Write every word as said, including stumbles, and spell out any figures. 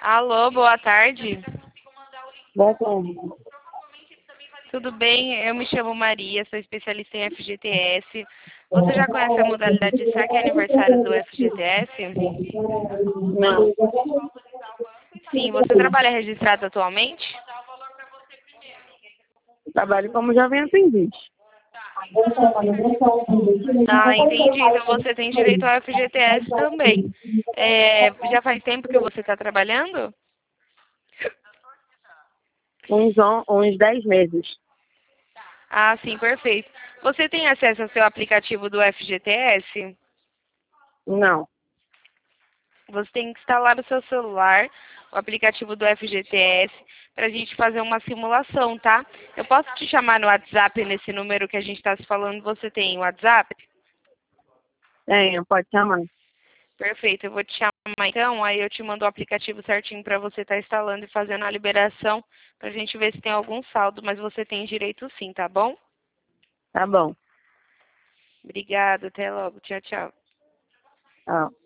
Alô, boa tarde. Boa tarde. Tudo bem? Eu me chamo Maria, sou especialista em F G T S. Você já conhece a modalidade de saque e aniversário do F G T S? Não. Sim, você trabalha registrado atualmente? Trabalho como jovem aprendiz. Ah, entendi. Então você tem direito ao F G T S também. É, já faz tempo que você está trabalhando? Uns, on, uns dez meses. Ah, sim, perfeito. Você tem acesso ao seu aplicativo do F G T S? Não. Você tem que instalar no seu celular o aplicativo do F G T S para a gente fazer uma simulação, tá? Eu posso te chamar no WhatsApp nesse número que a gente está se falando. Você tem o WhatsApp? Tenho, pode chamar. Perfeito, eu vou te chamar então, aí eu te mando o aplicativo certinho para você estar instalando e fazendo a liberação para a gente ver se tem algum saldo, mas você tem direito sim, tá bom? Tá bom. Obrigada, até logo. Tchau, tchau. Tchau.